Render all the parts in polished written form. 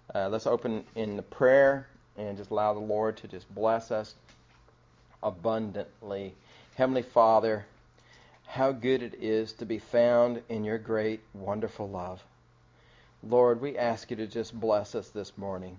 Let's open in the prayer and just allow the Lord to just bless us abundantly. Heavenly Father, how good it is to be found in your great, wonderful love. Lord, we ask you to just bless us this morning.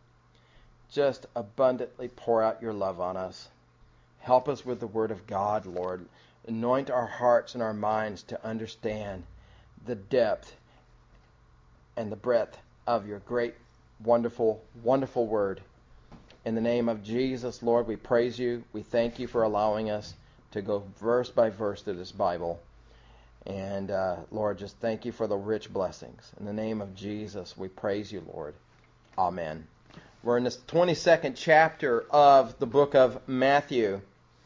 Just abundantly pour out your love on us. Help us with the Word of God, Lord. Anoint our hearts and our minds to understand the depth and the breadth of your great, wonderful, wonderful Word. In the name of Jesus, Lord, we praise you. We thank you for allowing us to go verse by verse through this Bible. And Lord, just thank you for the rich blessings. In the name of Jesus, we praise you, Lord. Amen. We're in this 22nd chapter of the book of Matthew.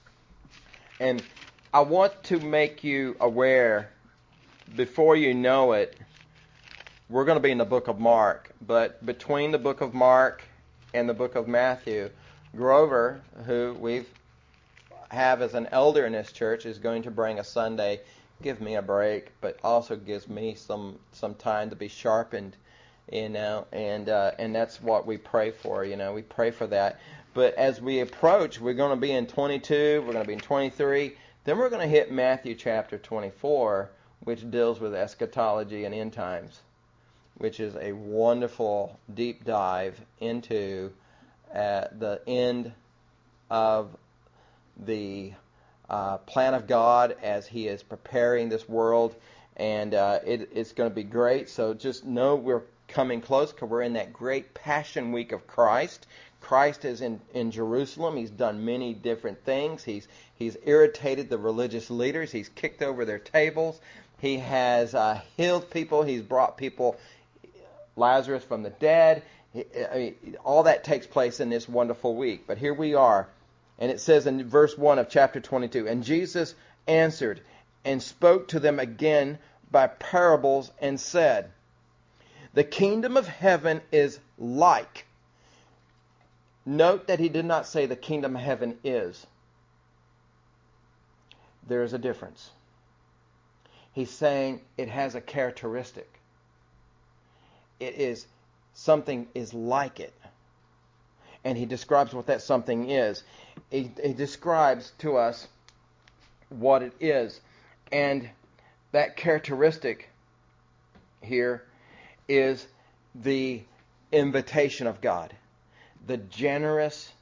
And I want to make you aware, before you know it, we're going to be in the book of Mark. But between the book of Mark and the book of Matthew, Grover, who we have as an elder in this church, is going to bring a Sunday, give me a break, but also gives me some time to be sharpened, and that's what we pray for. We pray for that. But as we approach, we're going to be in 22, we're going to be in 23, then we're going to hit Matthew chapter 24, which deals with eschatology and end times, which is a wonderful deep dive into the end of the plan of God as He is preparing this world, and it's going to be great. So just know we're coming close, because we're in that great Passion Week of Christ. Christ is in Jerusalem. He's done many different things. He's irritated the religious leaders. He's kicked over their tables. He has healed people. He's brought people, Lazarus from the dead. All that takes place in this wonderful week. But here we are. And it says in verse 1 of chapter 22, "And Jesus answered and spoke to them again by parables and said, The kingdom of heaven is like." Note that he did not say the kingdom of heaven is. There is a difference. He's saying it has a characteristic. It is, something is like it. And he describes what that something is. He describes to us what it is. And that characteristic here is the invitation of God. The generous,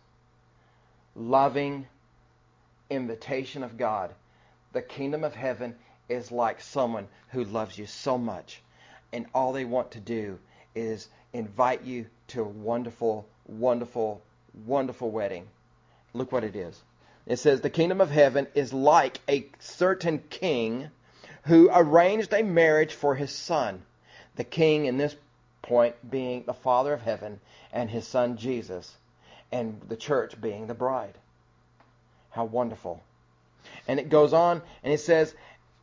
loving invitation of God. The kingdom of heaven is like someone who loves you so much, and all they want to do is invite you to a wonderful, wonderful, wonderful wedding. Look what it is. It says, the kingdom of heaven is like a certain king who arranged a marriage for his son. The king in this point being the Father of heaven, and his son Jesus, and the church being the bride. How wonderful. And it goes on, and it says,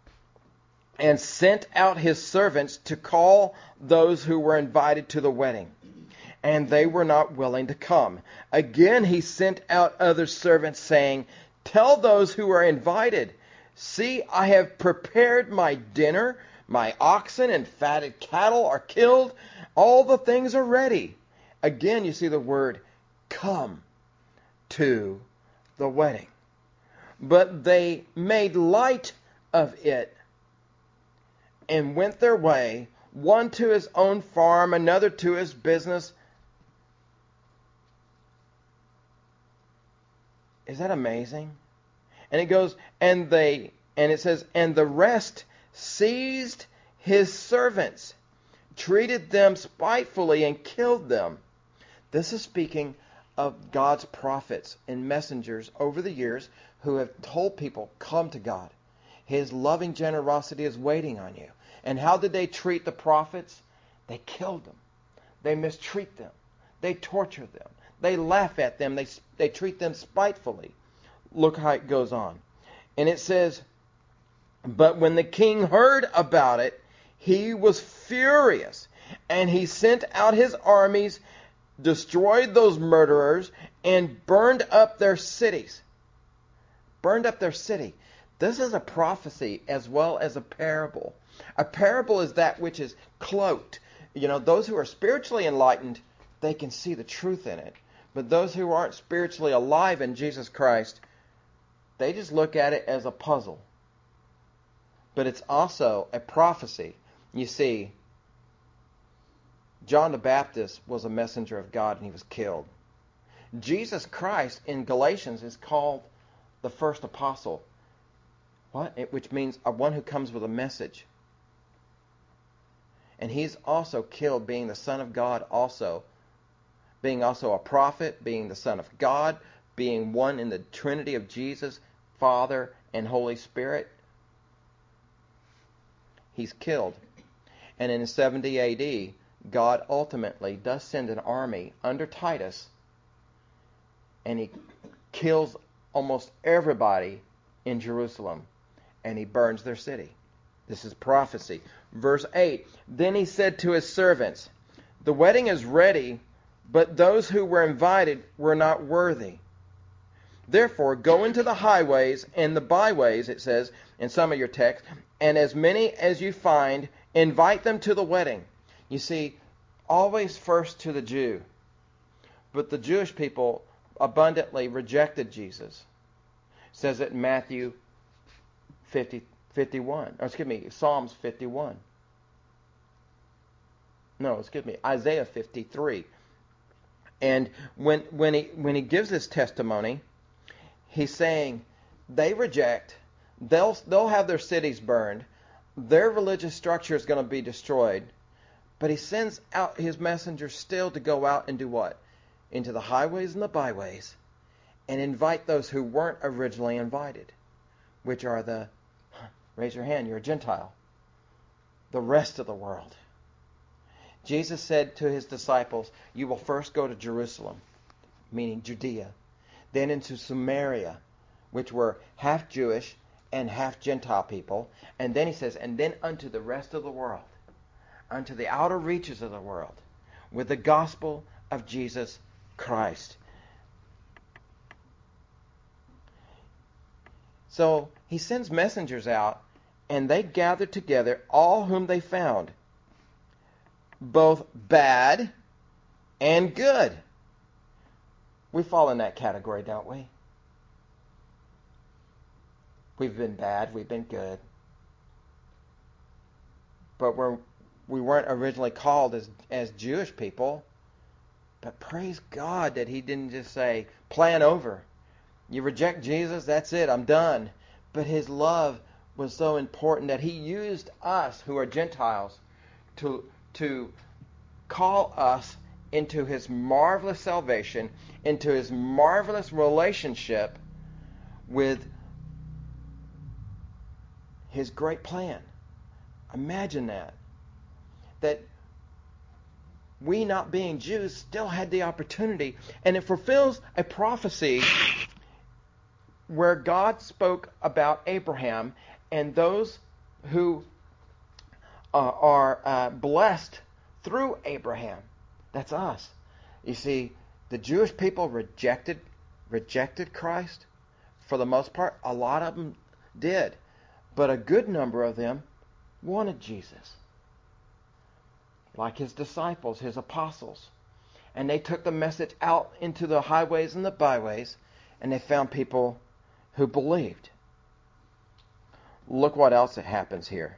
and sent out his servants to call those who were invited to the wedding, and they were not willing to come. Again he sent out other servants, saying, Tell those who are invited, See, I have prepared my dinner. My oxen and fatted cattle are killed. All the things are ready. Again, you see the word come to the wedding. But they made light of it and went their way, one to his own farm, another to his business. Is that amazing? And it goes, and it says, and the rest seized his servants, treated them spitefully, and killed them. This is speaking of God's prophets and messengers over the years who have told people, come to God. His loving generosity is waiting on you. And how did they treat the prophets? They killed them. They mistreat them. They torture them. They laugh at them. They treat them spitefully. Look how it goes on. And it says, but when the king heard about it, he was furious, and he sent out his armies, destroyed those murderers, and burned up their cities. Burned up their city. This is a prophecy as well as a parable. A parable is that which is cloaked. Those who are spiritually enlightened they can see the truth in it. But those who aren't spiritually alive in Jesus Christ, they just look at it as a puzzle. But it's also a prophecy. You see, John the Baptist was a messenger of God and he was killed. Jesus Christ in Galatians is called the first apostle. Which means one who comes with a message. And he's also killed, being the Son of God also. Being also a prophet, being the Son of God, being one in the Trinity of Jesus, Father and Holy Spirit. He's killed. And in 70 A.D., God ultimately does send an army under Titus, and he kills almost everybody in Jerusalem, and he burns their city. This is prophecy. Verse 8, then he said to his servants, the wedding is ready, but those who were invited were not worthy. Therefore, go into the highways and the byways, it says in some of your texts, and as many as you find, invite them to the wedding. You see, always first to the Jew. But the Jewish people abundantly rejected Jesus. It says it in Matthew 51. Psalms 51. Isaiah 53. And when he gives this testimony, he's saying they reject, they'll have their cities burned, their religious structure is going to be destroyed, but he sends out his messengers still to go out and do what? Into the highways and the byways and invite those who weren't originally invited, which are raise your hand, you're a Gentile, the rest of the world. Jesus said to his disciples, you will first go to Jerusalem, meaning Judea, then into Samaria, which were half Jewish and half Gentile people, and then he says, and then unto the rest of the world, unto the outer reaches of the world, with the gospel of Jesus Christ. So he sends messengers out, and they gather together all whom they found, both bad and good. We fall in that category, don't we? We've been bad, we've been good. But we weren't originally called as Jewish people. But praise God that he didn't just say, plan over. You reject Jesus, that's it, I'm done. But his love was so important that he used us who are Gentiles to call us into his marvelous salvation, into his marvelous relationship with his great plan. Imagine that. That we, not being Jews, still had the opportunity. And it fulfills a prophecy where God spoke about Abraham and those who are blessed through Abraham. That's us. You see, the Jewish people rejected Christ. For the most part, a lot of them did. But a good number of them wanted Jesus. Like his disciples, his apostles. And they took the message out into the highways and the byways, and they found people who believed. Look what else happens here.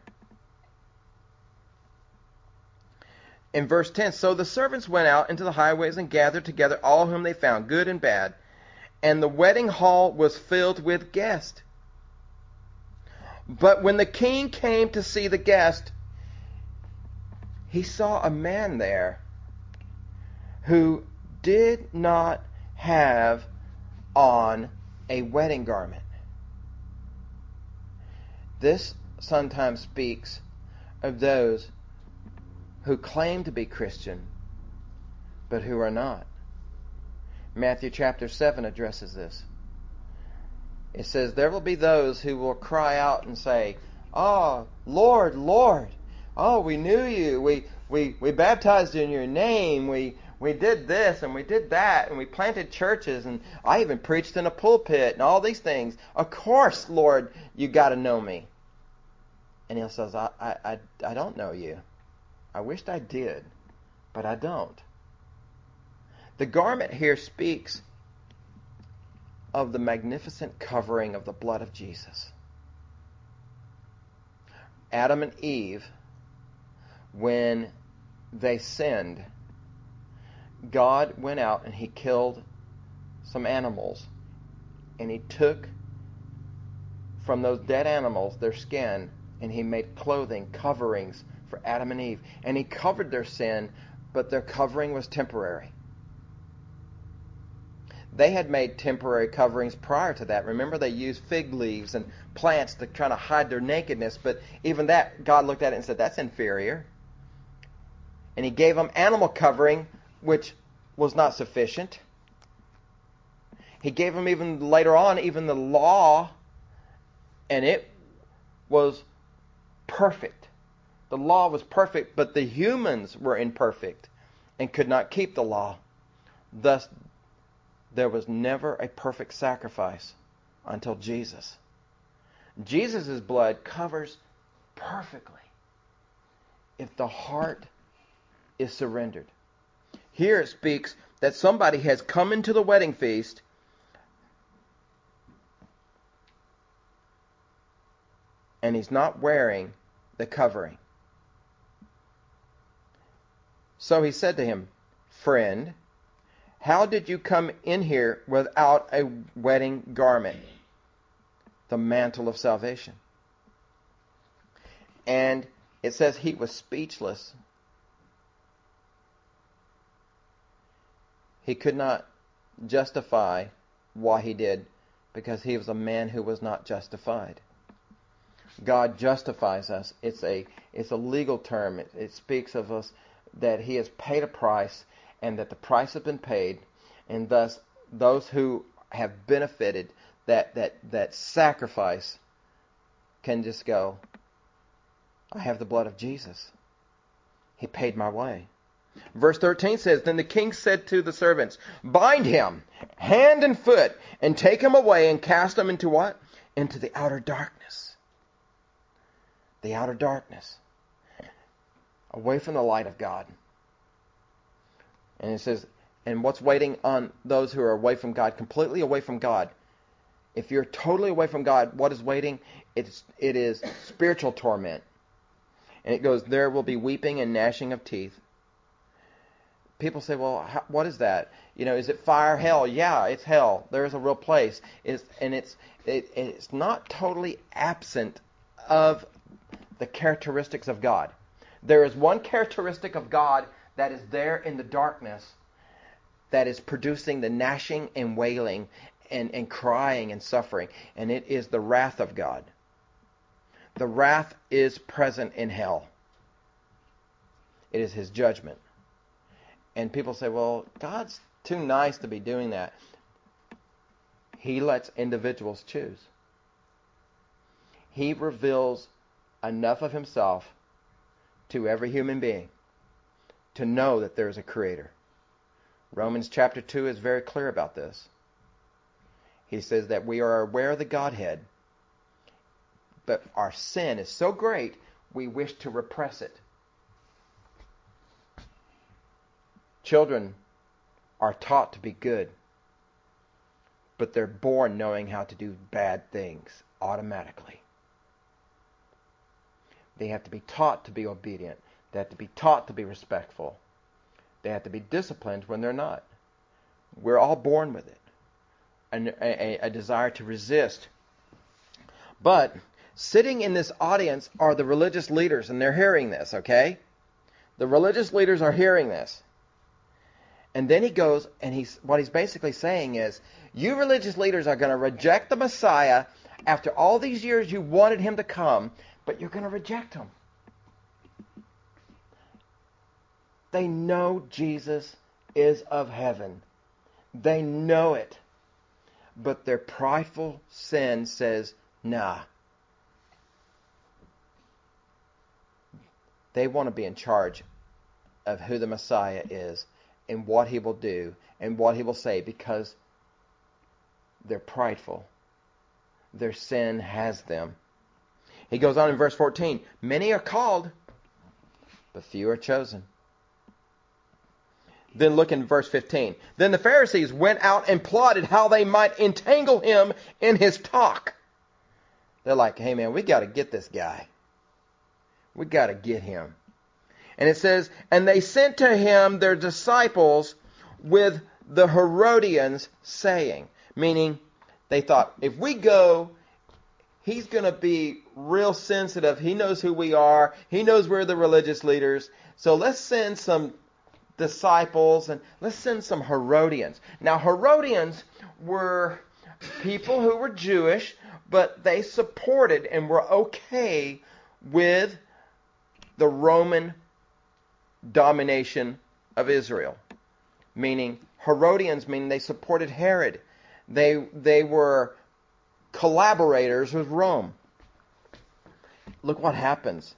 In verse 10, so the servants went out into the highways and gathered together all whom they found, good and bad, and the wedding hall was filled with guests. But when the king came to see the guest, he saw a man there who did not have on a wedding garment. This sometimes speaks of those who claim to be Christian, but who are not. Matthew chapter 7 addresses this. It says, there will be those who will cry out and say, oh, Lord, Lord, oh, we knew you. We baptized in your name. We did this and we did that and we planted churches and I even preached in a pulpit and all these things. Of course, Lord, you got to know me. And he says, I don't know you. I wished I did, but I don't. The garment here speaks of the magnificent covering of the blood of Jesus. Adam and Eve, when they sinned, God went out and He killed some animals, and He took from those dead animals their skin, and He made clothing, coverings for Adam and Eve. And He covered their sin, but their covering was temporary. They had made temporary coverings prior to that. Remember, they used fig leaves and plants to try to hide their nakedness, but even that, God looked at it and said, that's inferior. And He gave them animal covering, which was not sufficient. He gave them even later on, even the law, and it was perfect. The law was perfect, but the humans were imperfect and could not keep the law. Thus, there was never a perfect sacrifice until Jesus. Jesus' blood covers perfectly if the heart is surrendered. Here it speaks that somebody has come into the wedding feast and he's not wearing the covering. So he said to him, "Friend, how did you come in here without a wedding garment?" The mantle of salvation. And it says he was speechless. He could not justify why he did, because he was a man who was not justified. God justifies us. It's a legal term. It speaks of us that He has paid a price, and that the price has been paid, and thus those who have benefited that sacrifice can just go, I have the blood of Jesus. He paid my way. Verse 13 says, Then the king said to the servants, Bind him hand and foot, and take him away and cast him into what? Into the outer darkness. The outer darkness. Away from the light of God. And it says, and what's waiting on those who are away from God, completely away from God? If you're totally away from God, what is waiting? It is spiritual torment. And it goes, there will be weeping and gnashing of teeth. People say, well, what is that? Is it fire, hell? Yeah, it's hell. There is a real place. It's not totally absent of the characteristics of God. There is one characteristic of God that is there in the darkness that is producing the gnashing and wailing and crying and suffering, and it is the wrath of God. The wrath is present in hell. It is His judgment. And people say, well, God's too nice to be doing that. He lets individuals choose. He reveals enough of Himself to every human being to know that there is a Creator. Romans chapter 2 is very clear about this. He says that we are aware of the Godhead, but our sin is so great we wish to repress it. Children are taught to be good, but they're born knowing how to do bad things automatically. They have to be taught to be obedient. They have to be taught to be respectful. They have to be disciplined when they're not. We're all born with it. A desire to resist. But sitting in this audience are the religious leaders, and they're hearing this, okay? The religious leaders are hearing this. And then he goes, and what he's basically saying is, you religious leaders are going to reject the Messiah after all these years you wanted Him to come, but you're going to reject Him. They know Jesus is of heaven. They know it. But their prideful sin says, nah. They want to be in charge of who the Messiah is and what He will do and what He will say, because they're prideful. Their sin has them. He goes on in verse 14, Many are called, but few are chosen. Then look in verse 15. Then the Pharisees went out and plotted how they might entangle him in his talk. They're like, hey man, we got to get this guy. We got to get him. And it says, and they sent to him their disciples with the Herodians, saying, meaning they thought, if we go, he's going to be real sensitive. He knows who we are. He knows we're the religious leaders. So let's send some disciples and let's send some Herodians. Now, Herodians were people who were Jewish, but they supported and were okay with the Roman domination of Israel. Meaning, Herodians meaning they supported Herod. They were collaborators with Rome. Look what happens.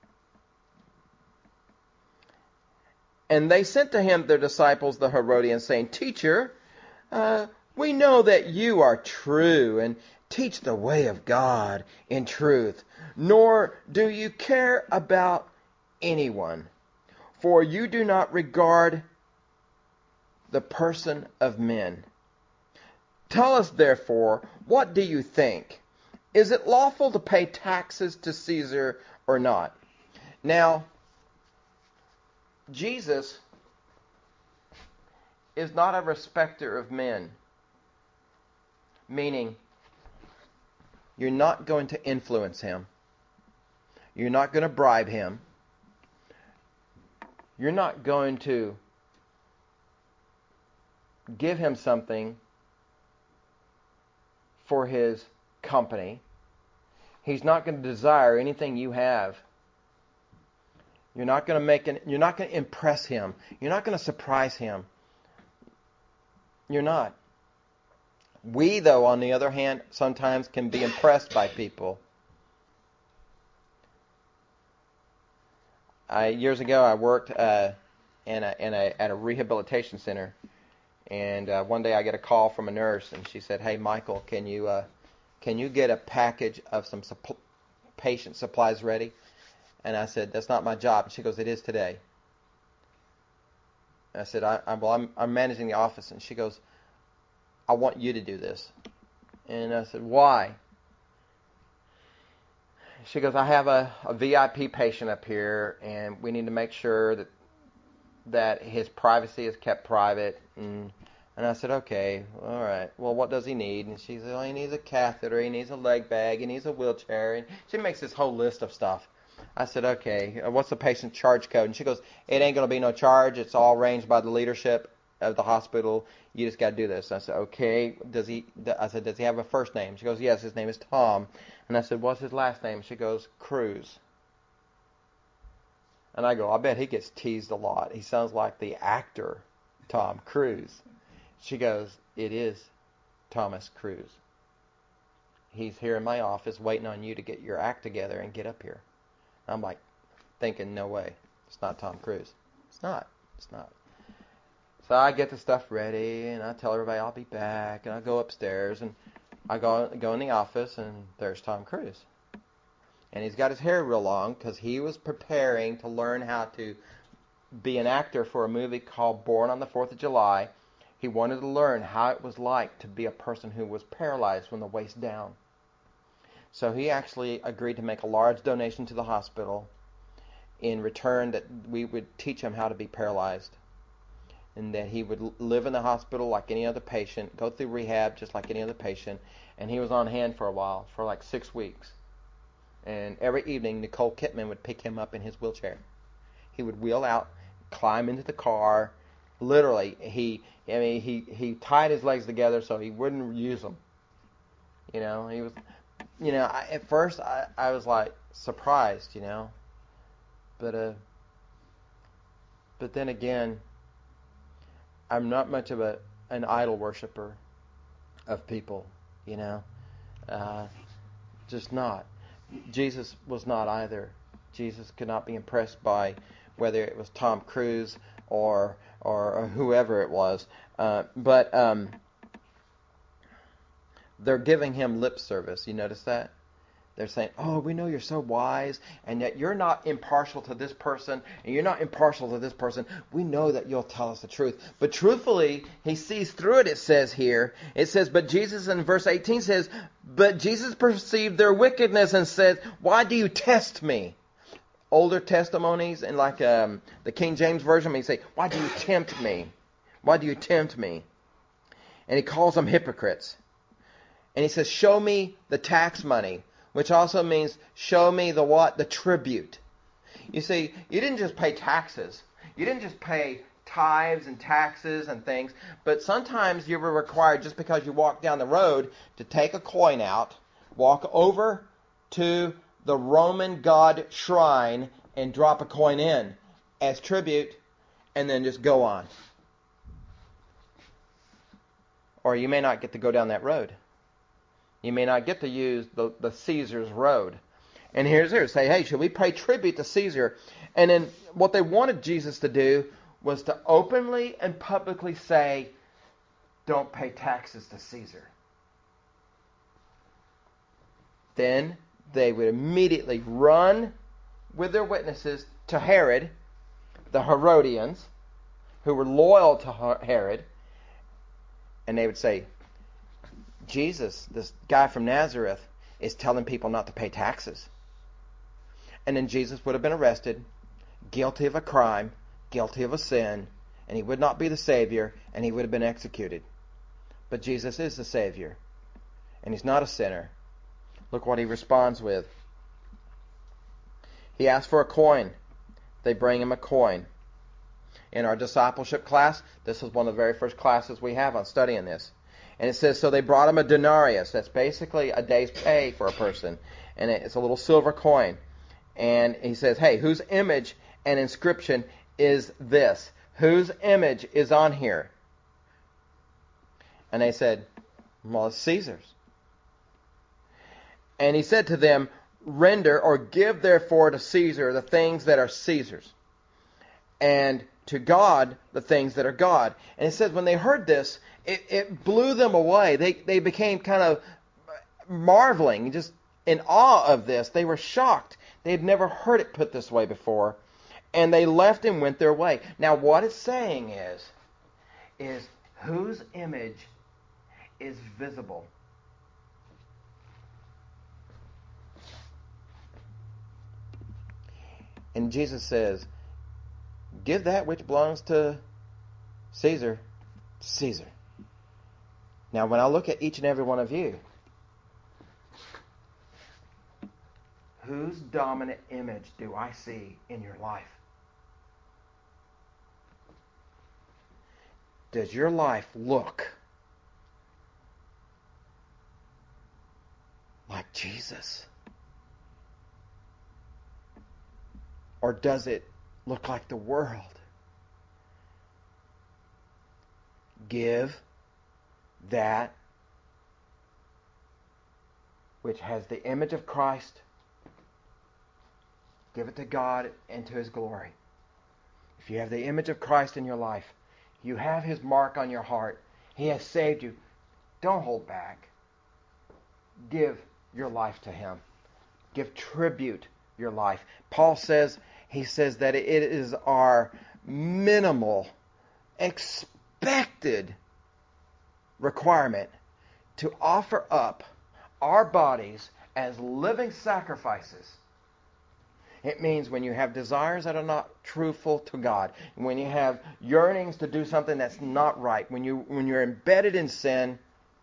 And they sent to him their disciples, the Herodians, saying, Teacher, we know that you are true and teach the way of God in truth, nor do you care about anyone, for you do not regard the person of men. Tell us, therefore, what do you think? Is it lawful to pay taxes to Caesar or not? Now, Jesus is not a respecter of men. Meaning, you're not going to influence him. You're not going to bribe him. You're not going to give him something for his company. He's not going to desire anything you have. You're not going to impress him. You're not going to surprise him. You're not. We, though, on the other hand, sometimes can be impressed by people. Years ago, I worked at a rehabilitation center, and one day I get a call from a nurse, and she said, "Hey, Michael, can you get a package of some patient supplies ready?" And I said, "That's not my job." And she goes, "It is today." And I said, I'm managing the office," and she goes, "I want you to do this." And I said, "Why?" She goes, "I have a VIP patient up here, and we need to make sure that his privacy is kept private." And I said, "Okay, all right. Well, what does he need?" And she said, "Well, he needs a catheter, he needs a leg bag, he needs a wheelchair." And she makes this whole list of stuff. I said, "Okay, what's the patient's charge code?" And she goes, "It ain't going to be no charge. It's all arranged by the leadership of the hospital. You just got to do this." And I said, "Okay, does he have a first name?" She goes, "Yes, his name is Tom." And I said, "What's his last name?" She goes, "Cruz." And I go, "I bet he gets teased a lot. He sounds like the actor Tom Cruise." She goes, "It is Thomas Cruise. He's here in my office waiting on you to get your act together and get up here." I'm like thinking, no way. It's not Tom Cruise. It's not. So I get the stuff ready, and I tell everybody I'll be back, and I go upstairs, and I go in the office, and there's Tom Cruise. And he's got his hair real long because he was preparing to learn how to be an actor for a movie called Born on the 4th of July. He wanted to learn how it was like to be a person who was paralyzed from the waist down. So he actually agreed to make a large donation to the hospital in return that we would teach him how to be paralyzed, and that he would live in the hospital like any other patient, go through rehab just like any other patient. And he was on hand for a while, for like 6 weeks. And every evening, Nicole Kidman would pick him up in his wheelchair. He would wheel out, climb into the car. Literally, he tied his legs together so he wouldn't use them. He was, at first I was like surprised, but then again, I'm not much of an idol worshiper of people, just not. Jesus was not either. Jesus could not be impressed by whether it was Tom Cruise or whoever it was. But they're giving him lip service. You notice that? They're saying, oh, we know you're so wise, and yet you're not impartial to this person, and you're not impartial to this person. We know that you'll tell us the truth. But truthfully, he sees through it, it says here. It says, but Jesus, in verse 18 says, but Jesus perceived their wickedness and said, why do you test me? Older testimonies, and like the King James Version, may say, why do you tempt me? Why do you tempt me? And he calls them hypocrites. And he says, show me the tax money, which also means show me the what? The tribute. You see, you didn't just pay taxes. You didn't just pay tithes and taxes and things, but sometimes you were required, just because you walked down the road, to take a coin out, walk over to the Roman god shrine and drop a coin in as tribute, and then just go on. Or you may not get to go down that road. You may not get to use the Caesar's road. And here's here, say, hey, should we pay tribute to Caesar? And then what they wanted Jesus to do was to openly and publicly say, don't pay taxes to Caesar. Then they would immediately run with their witnesses to Herod, the Herodians, who were loyal to Herod, and they would say, Jesus, this guy from Nazareth, is telling people not to pay taxes. And then Jesus would have been arrested, guilty of a crime, guilty of a sin, and he would not be the Savior, and he would have been executed. But Jesus is the Savior, and he's not a sinner. Look what he responds with. He asks for a coin. They bring him a coin. In our discipleship class, this is one of the very first classes we have on studying this. And it says, so they brought him a denarius. That's basically a day's pay for a person. And it's a little silver coin. And he says, hey, whose image and inscription is this? Whose image is on here? And they said, well, it's Caesar's. And he said to them, render or give therefore to Caesar the things that are Caesar's, and to God the things that are God. And it says when they heard this, it blew them away. They became kind of marveling, just in awe of this. They were shocked. They had never heard it put this way before. And they left and went their way. Now what it's saying is whose image is visible? And Jesus says, give that which belongs to Caesar, to Caesar. Now, when I look at each and every one of you, whose dominant image do I see in your life? Does your life look like Jesus? Or does it look like the world? Give that which has the image of Christ. Give it to God and to His glory. If you have the image of Christ in your life, you have His mark on your heart. He has saved you. Don't hold back. Give your life to Him. Give tribute your life. Paul says, he says that it is our minimal, expected requirement to offer up our bodies as living sacrifices. It means when you have desires that are not truthful to God, when you have yearnings to do something that's not right, when you're embedded in sin,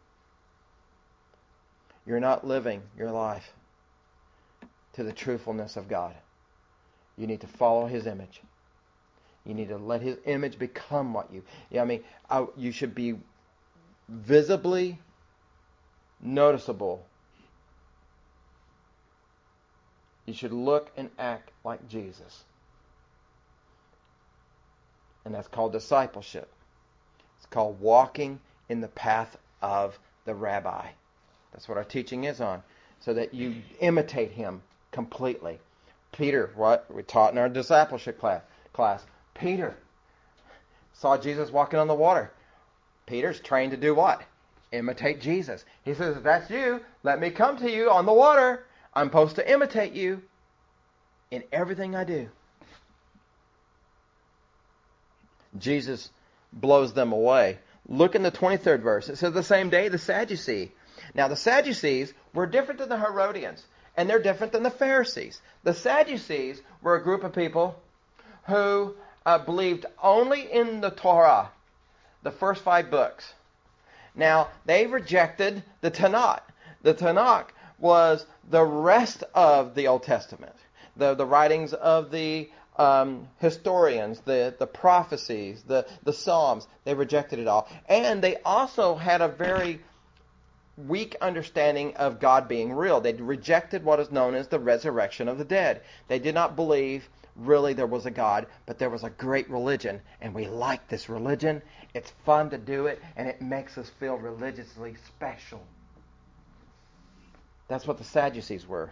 you're not living your life to the truthfulness of God. You need to follow His image. You need to let His image become what you... you should be visibly noticeable. You should look and act like Jesus. And that's called discipleship. It's called walking in the path of the rabbi. That's what our teaching is on. So that you imitate Him completely. Peter, what we taught in our discipleship class. Peter saw Jesus walking on the water. Peter's trained to do what? Imitate Jesus. He says, if that's you, let me come to you on the water. I'm supposed to imitate you in everything I do. Jesus blows them away. Look in the 23rd verse. It says, the same day, the Sadducees. Now, the Sadducees were different than the Herodians, and they're different than the Pharisees. The Sadducees were a group of people who believed only in the Torah, the first 5 books. Now, they rejected the Tanakh. The Tanakh was the rest of the Old Testament, the writings of the historians, the prophecies, the Psalms. They rejected it all. And they also had a very weak understanding of God being real. They rejected what is known as the resurrection of the dead. They did not believe really there was a God, but there was a great religion, and we like this religion. It's fun to do it, and it makes us feel religiously special. That's what the Sadducees were.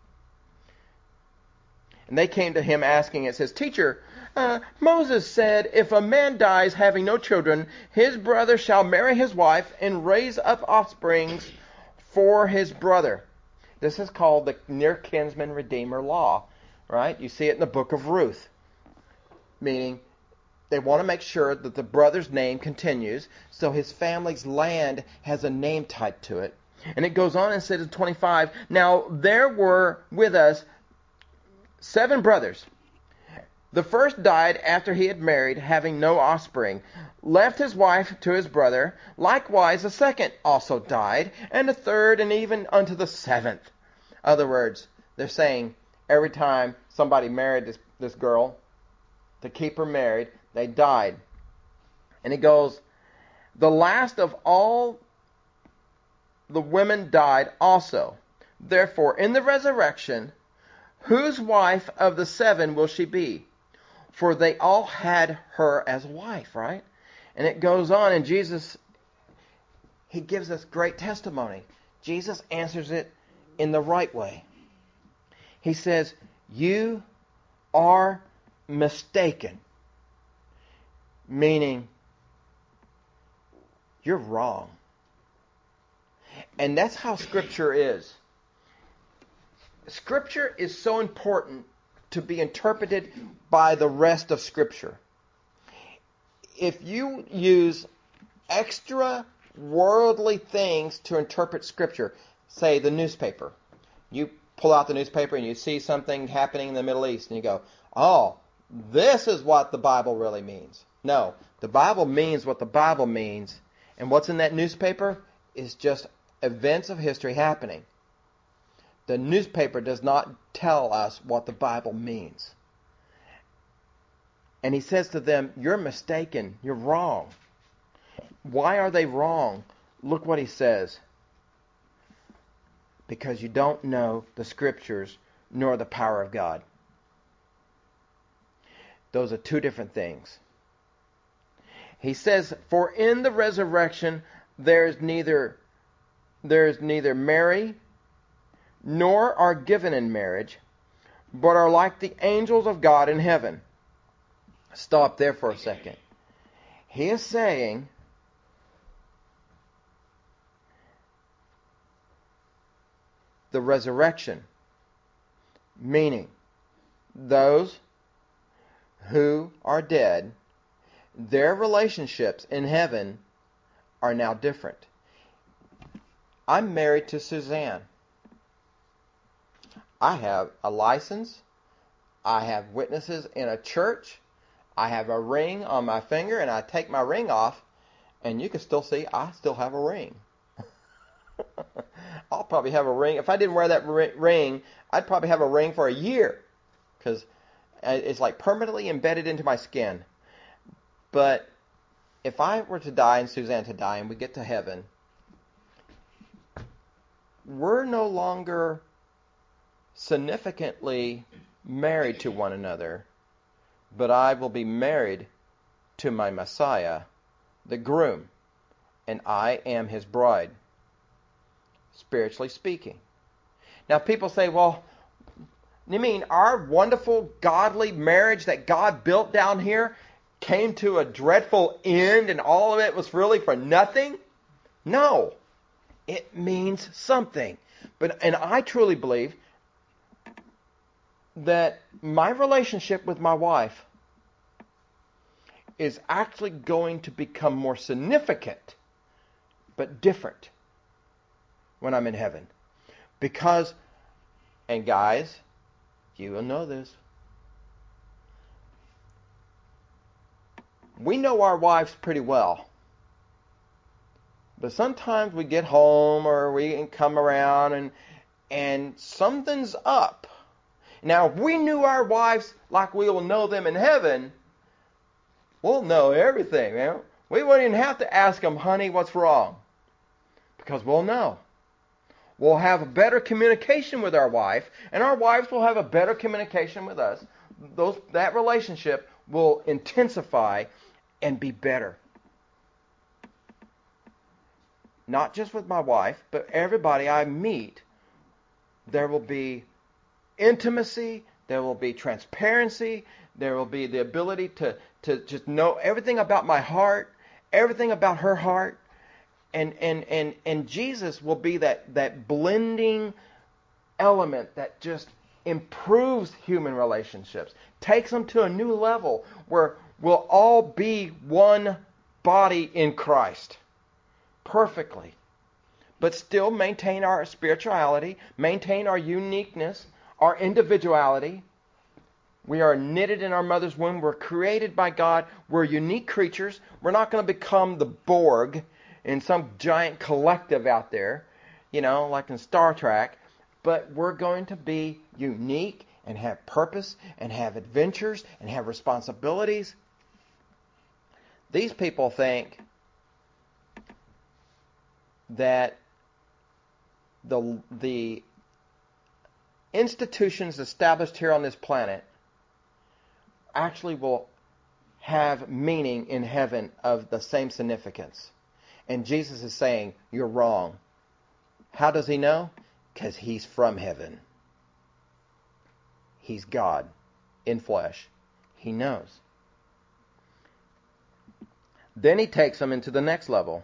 And they came to him asking, it says, Teacher, Moses said, if a man dies having no children, his brother shall marry his wife and raise up offspring for his brother. This is called the near kinsman redeemer law, right? You see it in the book of Ruth, meaning they want to make sure that the brother's name continues, so his family's land has a name tied to it. And it goes on and says in 25, Now there were with us 7 brothers. The first died after he had married, having no offspring, left his wife to his brother. Likewise, the second also died, and the third, and even unto the 7th. In other words, they're saying every time somebody married this girl, to keep her married, they died. And it goes, the last of all the women died also. Therefore, in the resurrection, whose wife of the 7 will she be? For they all had her as wife, right? And it goes on, and Jesus, he gives us great testimony. Jesus answers it in the right way. He says, you are mistaken. Meaning, you're wrong. And that's how Scripture is. Scripture is so important to be interpreted by the rest of Scripture. If you use extra worldly things to interpret Scripture, say the newspaper, you pull out the newspaper and you see something happening in the Middle East and you go, oh, this is what the Bible really means. No, the Bible means what the Bible means, and what's in that newspaper is just events of history happening. The newspaper does not tell us what the Bible means. And he says to them, you're mistaken. You're wrong. Why are they wrong? Look what he says. Because you don't know the Scriptures nor the power of God. Those are 2 different things. He says, for in the resurrection there is neither marry nor are given in marriage, but are like the angels of God in heaven. Stop there for a second. He is saying the resurrection, meaning those who are dead, their relationships in heaven are now different. I'm married to Suzanne. I have a license. I have witnesses in a church. I have a ring on my finger, and I take my ring off, and you can still see I still have a ring. I'll probably have a ring. If I didn't wear that ring, I'd probably have a ring for a year, because it's like permanently embedded into my skin. But if I were to die and Suzanne to die and we get to heaven, we're no longer significantly married to one another, but I will be married to my Messiah, the groom, and I am his bride, spiritually speaking. Now people say, well, you mean our wonderful godly marriage that God built down here came to a dreadful end and all of it was really for nothing? No. It means something. And I truly believe that my relationship with my wife is actually going to become more significant, but different when I'm in heaven. Because, and guys, you will know this, we know our wives pretty well. But sometimes we get home or we come around and something's up. Now, if we knew our wives like we will know them in heaven, we'll know everything, man. We wouldn't even have to ask them, honey, what's wrong? Because we'll know. We'll have a better communication with our wife, and our wives will have a better communication with us. That relationship will intensify and be better. Not just with my wife, but everybody I meet, there will be intimacy, there will be transparency, there will be the ability to just know everything about my heart, everything about her heart, and Jesus will be that blending element that just improves human relationships, takes them to a new level where we'll all be one body in Christ. Perfectly, but still maintain our spirituality, maintain our uniqueness, our individuality. We are knitted in our mother's womb. We're created by God. We're unique creatures. We're not going to become the Borg in some giant collective out there, like in Star Trek, but we're going to be unique and have purpose and have adventures and have responsibilities. These people think that the institutions established here on this planet actually will have meaning in heaven of the same significance. And Jesus is saying, you're wrong. How does he know? Because he's from heaven. He's God in flesh. He knows. Then he takes them into the next level.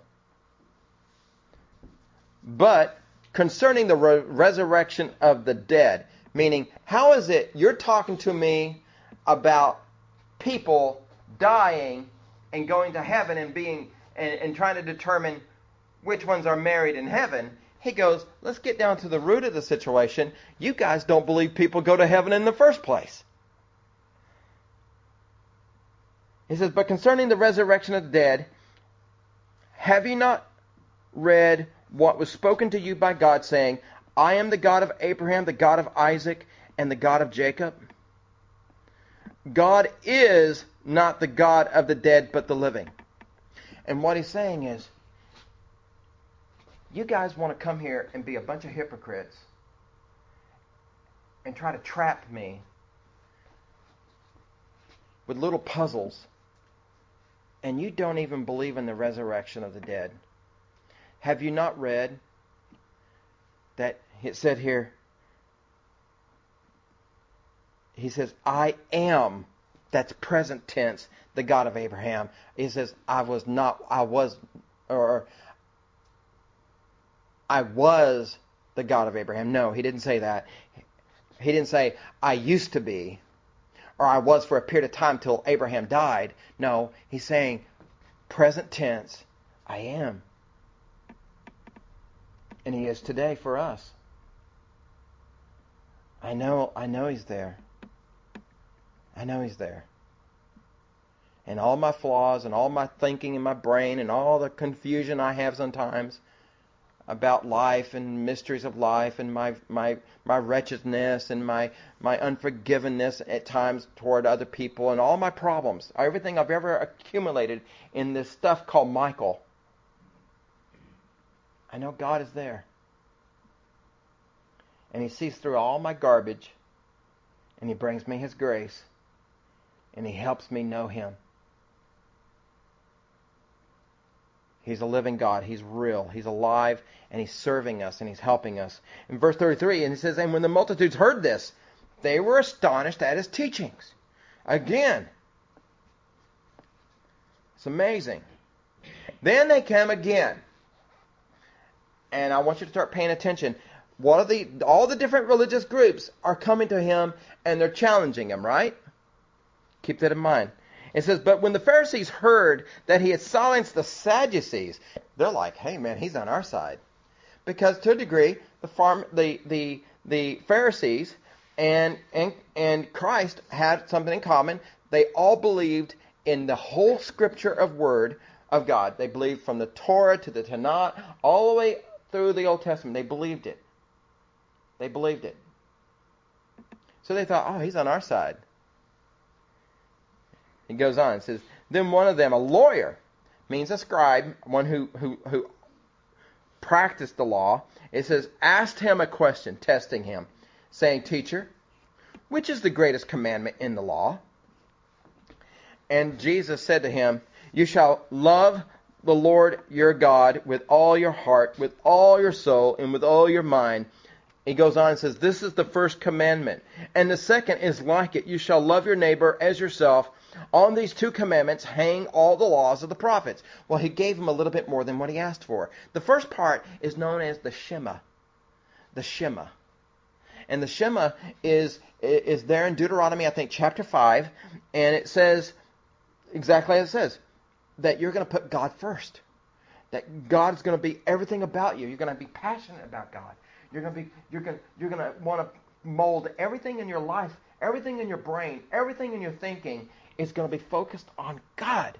But concerning the resurrection of the dead, meaning, how is it you're talking to me about people dying and going to heaven and being and trying to determine which ones are married in heaven? He goes, let's get down to the root of the situation. You guys don't believe people go to heaven in the first place. He says, but concerning the resurrection of the dead, have you not read what was spoken to you by God, saying, I am the God of Abraham, the God of Isaac, and the God of Jacob? God is not the God of the dead, but the living. And what he's saying is, you guys want to come here and be a bunch of hypocrites and try to trap me with little puzzles, and you don't even believe in the resurrection of the dead. Have you not read that it said here, he says, I am, that's present tense, the God of Abraham. He says, I was the God of Abraham. No, he didn't say that. He didn't say, I used to be, or I was for a period of time till Abraham died. No, he's saying, present tense, I am. And he is today for us. I know he's there. I know he's there. And all my flaws and all my thinking in my brain and all the confusion I have sometimes about life and mysteries of life and my wretchedness and my unforgiveness at times toward other people and all my problems, everything I've ever accumulated in this stuff called Michael. I know God is there. And he sees through all my garbage, and he brings me his grace, and he helps me know him. He's a living God. He's real. He's alive, and he's serving us, and he's helping us. In verse 33, and he says, and when the multitudes heard this, they were astonished at his teachings. Again, it's amazing. Then they came again. And I want you to start paying attention. all the different religious groups are coming to him and they're challenging him, right? Keep that in mind. It says, but when the Pharisees heard that he had silenced the Sadducees, they're like, hey man, he's on our side. Because to a degree, the Pharisees and Christ had something in common. They all believed in the whole scripture of word of God. They believed from the Torah to the Tanakh, all the way through the Old Testament. They believed it. They believed it. So they thought, oh, he's on our side. He goes on and says, then one of them, a lawyer, means a scribe, one who practiced the law. It says, asked him a question, testing him, saying, teacher, which is the greatest commandment in the law? And Jesus said to him, you shall love the Lord your God with all your heart, with all your soul, and with all your mind. He goes on and says, this is the first commandment. And the second is like it. You shall love your neighbor as yourself. On these two commandments hang all the laws of the prophets. Well, he gave him a little bit more than what he asked for. The first part is known as the Shema. The Shema. And the Shema is there in Deuteronomy, I think, chapter 5. And it says, exactly as it says, that you're going to put God first. That God is going to be everything about you. You're going to be passionate about God. You're going to want to mold everything in your life, everything in your brain, everything in your thinking is going to be focused on God.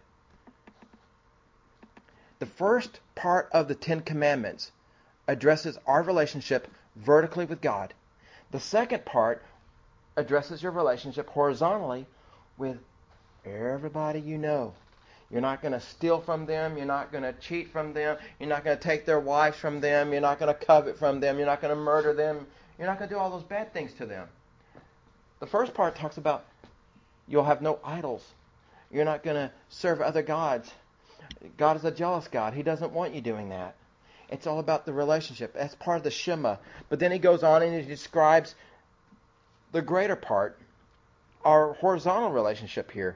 The first part of the Ten Commandments addresses our relationship vertically with God. The second part addresses your relationship horizontally with everybody you know. You're not going to steal from them. You're not going to cheat from them. You're not going to take their wives from them. You're not going to covet from them. You're not going to murder them. You're not going to do all those bad things to them. The first part talks about you'll have no idols. You're not going to serve other gods. God is a jealous God. He doesn't want you doing that. It's all about the relationship. That's part of the Shema. But then he goes on and he describes the greater part, our horizontal relationship here.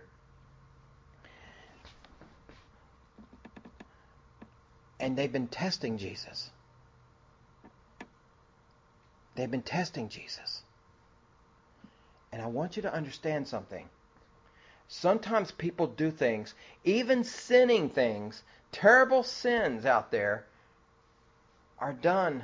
And they've been testing Jesus. They've been testing Jesus. And I want you to understand something. Sometimes people do things, even sinning things, terrible sins out there, are done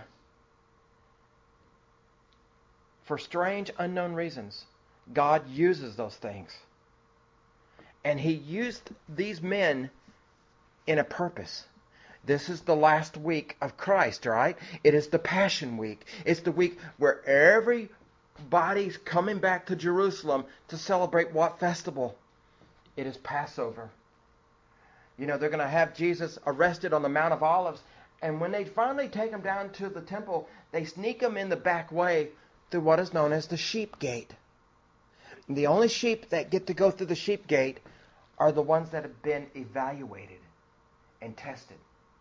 for strange, unknown reasons. God uses those things. And He used these men in a purpose. This is the last week of Christ, right? It is the Passion Week. It's the week where everybody's coming back to Jerusalem to celebrate what festival? It is Passover. You know, they're going to have Jesus arrested on the Mount of Olives. And when they finally take him down to the temple, they sneak him in the back way through what is known as the sheep gate. And the only sheep that get to go through the sheep gate are the ones that have been evaluated and tested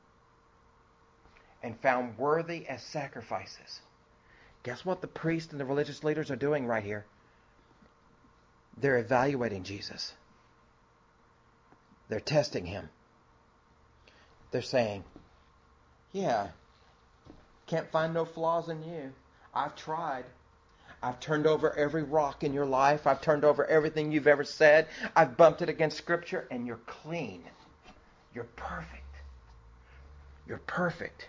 and found worthy as sacrifices. Guess what the priests and the religious leaders are doing right here? They're evaluating Jesus. They're testing him. They're saying, yeah, can't find no flaws in you. I've tried. I've turned over every rock in your life. I've turned over everything you've ever said. I've bumped it against Scripture, and you're clean. You're perfect. You're perfect.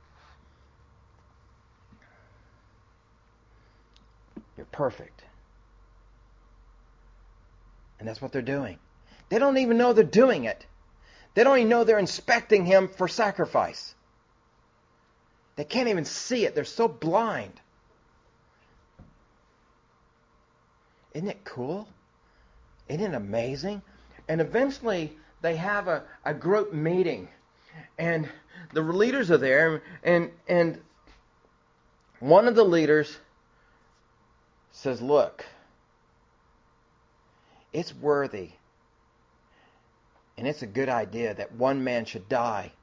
You're perfect. And that's what they're doing. They don't even know they're doing it. They don't even know they're inspecting him for sacrifice. They can't even see it. They're so blind. Isn't it cool? Isn't it amazing? And eventually they have a group meeting. And the leaders are there. And one of the leaders says, look, it's worthy and it's a good idea that one man should die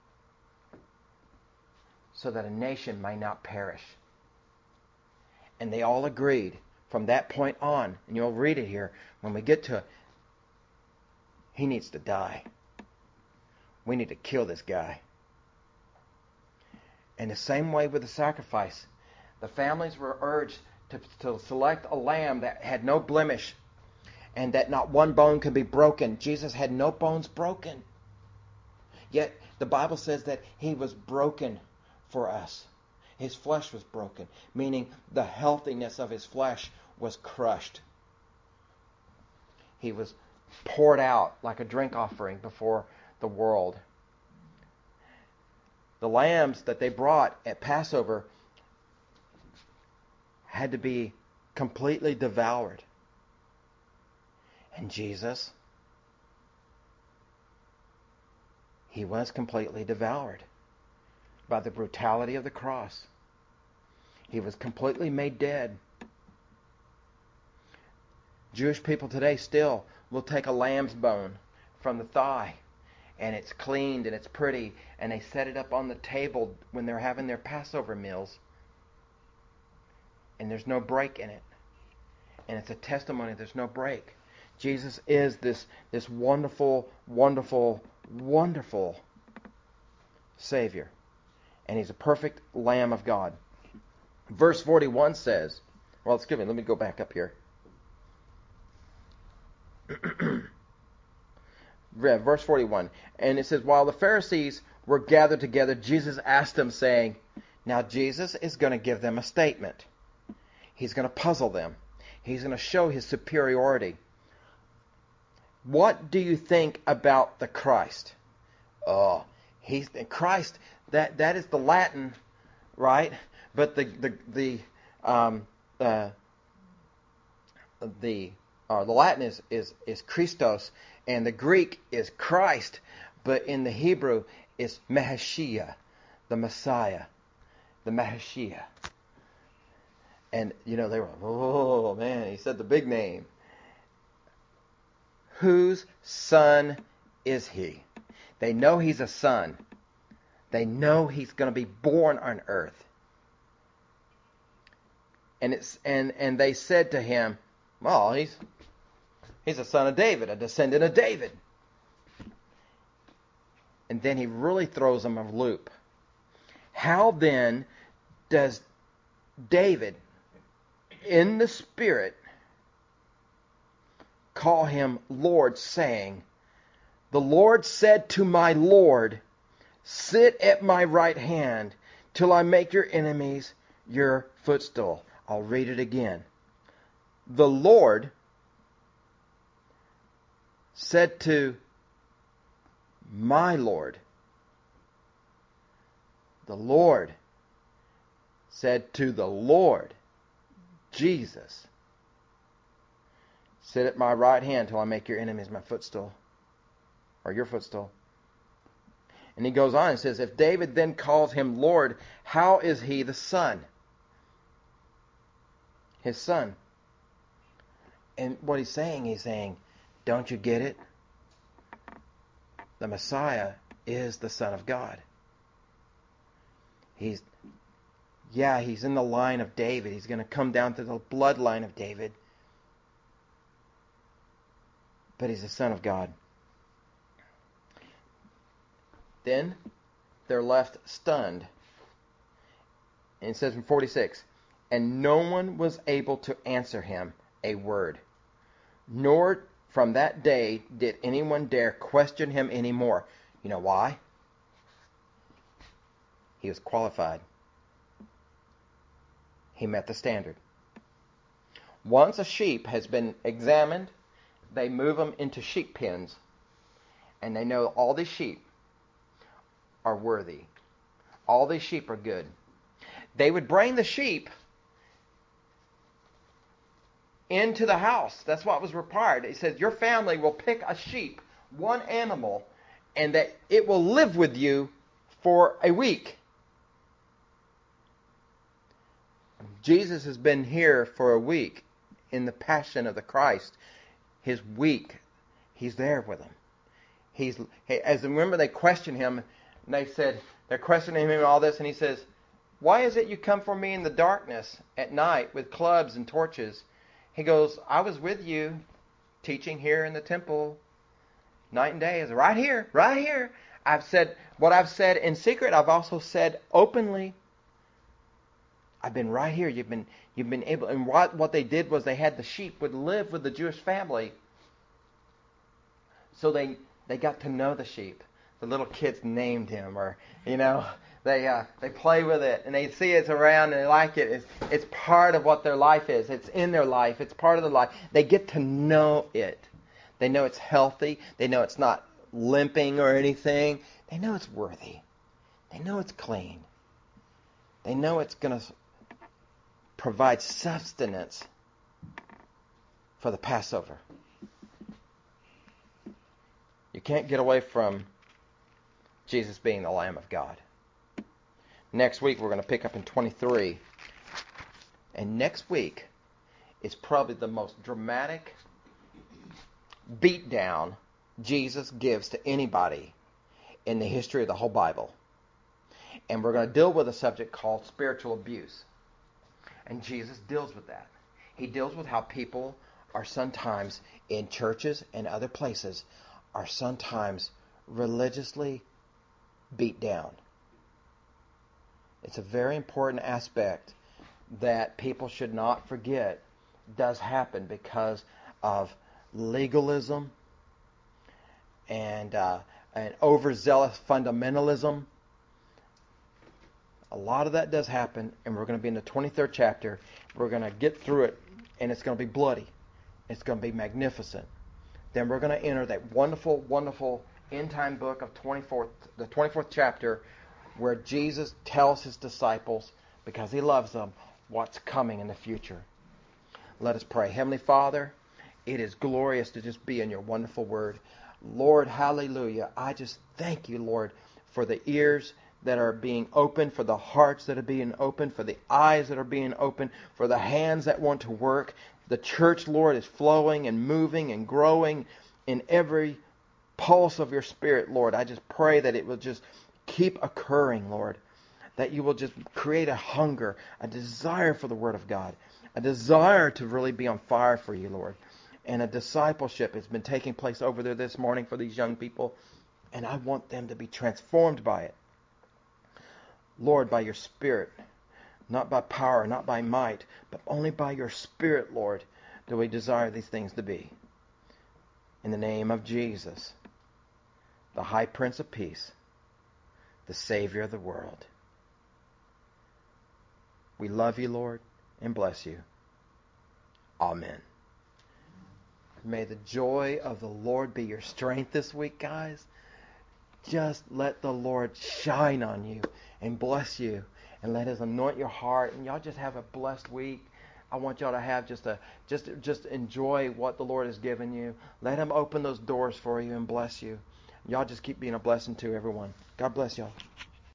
so that a nation may not perish. And they all agreed from that point on, and you'll read it here when we get to it, he needs to die. We need to kill this guy. And the same way with the sacrifice, The families were urged to select a lamb that had no blemish and that not one bone could be broken. Jesus had no bones broken. Yet the Bible says that he was broken for us. His flesh was broken, meaning the healthiness of his flesh was crushed. He was poured out like a drink offering before the world. The lambs that they brought at Passover had to be completely devoured. And Jesus, he was completely devoured by the brutality of the cross. He was completely made dead. Jewish people today still will take a lamb's bone from the thigh, and it's cleaned and it's pretty, and they set it up on the table when they're having their Passover meals, and there's no break in it. And it's a testimony there's no break. Jesus is this wonderful, wonderful, wonderful Savior. And he's a perfect Lamb of God. Verse 41 says, well, excuse me, let me go back up here. Verse 41. And it says, while the Pharisees were gathered together, Jesus asked them, saying, now Jesus is going to give them a statement. He's going to puzzle them. He's going to show his superiority. What do you think about the Christ? Oh, he's Christ. That is the Latin, right? But the Latin is Christos, and the Greek is Christ, but in the Hebrew it's Mahashia, the Messiah, the Mahashia. And they were, oh man, he said the big name. Whose son is he? They know he's a son. They know he's going to be born on earth. And they said to him, well, he's a son of David, a descendant of David. And then he really throws them a loop. How then does David, in the Spirit, call him Lord, saying, the Lord said to my Lord, sit at my right hand till I make your enemies your footstool. I'll read it again. The Lord said to my Lord. The Lord said to the Lord, Jesus, sit at my right hand till I make your enemies my footstool, or your footstool. And he goes on and says, if David then calls him Lord, how is he the son? His son. And what he's saying, don't you get it? The Messiah is the Son of God. He's in the line of David. He's going to come down to the bloodline of David. But he's the Son of God. Then they're left stunned. And it says in 46, and no one was able to answer him a word. Nor from that day did anyone dare question him anymore. You know why? He was qualified. He met the standard. Once a sheep has been examined, they move them into sheep pens. And they know all these sheep are worthy. All these sheep are good. They would bring the sheep into the house. That's what was required. He says, your family will pick a sheep, one animal, and that it will live with you for a week. Jesus has been here for a week in the passion of the Christ. His week, he's there with them. Remember they questioned him, and they're questioning him and all this, and he says, why is it you come for me in the darkness at night with clubs and torches? He goes, I was with you teaching here in the temple night and day. Is right here, right here. I've said what I've said in secret, I've also said openly. I've been right here. You've been able. And what they did was they had the sheep would live with the Jewish family, so they got to know the sheep. The little kids named him, or they play with it and they see it's around and they like it. It's part of what their life is. It's in their life. It's part of their life. They get to know it. They know it's healthy. They know it's not limping or anything. They know it's worthy. They know it's clean. They know it's going to provide sustenance for the Passover. You can't get away from Jesus being the Lamb of God. Next week we're going to pick up in 23. And next week is probably the most dramatic beatdown Jesus gives to anybody in the history of the whole Bible. And we're going to deal with a subject called spiritual abuse. And Jesus deals with that. He deals with how people are sometimes in churches and other places are sometimes religiously beat down. It's a very important aspect that people should not forget does happen because of legalism and overzealous fundamentalism. A lot of that does happen, and we're going to be in the 23rd chapter. We're going to get through it, and it's going to be bloody. It's going to be magnificent. Then we're going to enter that wonderful, wonderful end-time book of the 24th chapter, where Jesus tells his disciples, because he loves them, what's coming in the future. Let us pray. Heavenly Father, it is glorious to just be in your wonderful word. Lord, hallelujah. I just thank you, Lord, for the ears that are being opened, for the hearts that are being opened, for the eyes that are being opened, for the hands that want to work. The church, Lord, is flowing and moving and growing in every pulse of your Spirit, Lord. I just pray that it will just keep occurring, Lord, that you will just create a hunger, a desire for the Word of God, a desire to really be on fire for you, Lord. And a discipleship has been taking place over there this morning for these young people, and I want them to be transformed by it. Lord, by your Spirit, not by power, not by might, but only by your Spirit, Lord, do we desire these things to be. In the name of Jesus, the High Prince of Peace, the Savior of the world. We love you, Lord, and bless you. Amen. May the joy of the Lord be your strength this week, guys. Just let the Lord shine on you and bless you, and let his anoint your heart, and y'all just have a blessed week. I want y'all to have just enjoy what the Lord has given you. Let him open those doors for you and bless you. Y'all just keep being a blessing to everyone. God bless y'all.